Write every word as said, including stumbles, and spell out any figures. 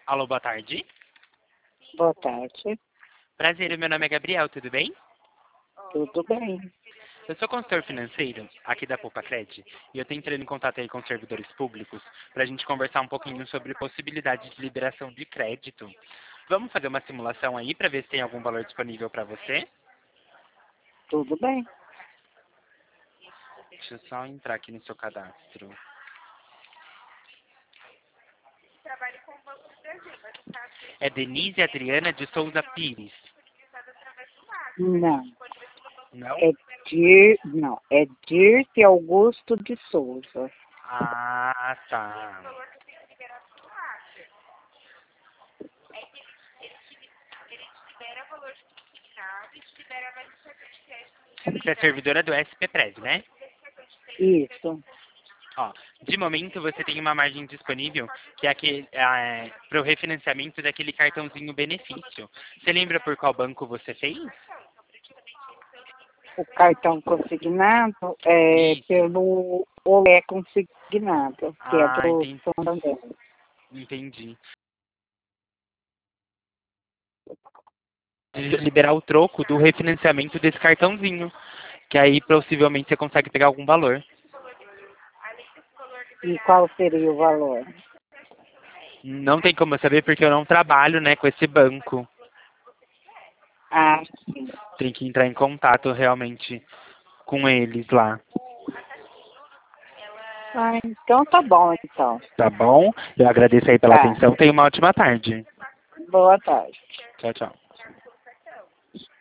Alô, boa tarde. Boa tarde. Prazer, meu nome é Gabriel, tudo bem? Tudo bem? Eu sou consultor financeiro aqui da Poupa-Cred e eu estou entrando em contato aí com os servidores públicos para a gente conversar um pouquinho sobre possibilidade de liberação de crédito. Vamos fazer uma simulação aí para ver se tem algum valor disponível para você? Tudo bem? Deixa eu só entrar aqui no seu cadastro. É Denise Adriana de Souza Pires. Não. Não? É Dir, não, é Dirce Augusto de Souza. Ah, tá. Você é servidora do S P Pred, né? Isso. Ó, de momento você tem uma margem disponível que é, aquele, é para o refinanciamento daquele cartãozinho benefício. Você lembra por qual banco você fez? O cartão consignado é Isso. pelo Olé Consignado, que é Ah, do entendi. Santander. Entendi. De liberar o troco do refinanciamento desse cartãozinho, que aí possivelmente você consegue pegar algum valor. E qual seria o valor? Não tem como eu saber porque eu não trabalho, né, com esse banco. Ah, sim. Tem que entrar em contato realmente com eles lá. Ah, então tá bom, então. Tá bom? Eu agradeço aí pela Tá. atenção. Tenha uma ótima tarde. Boa tarde. Tchau, tchau.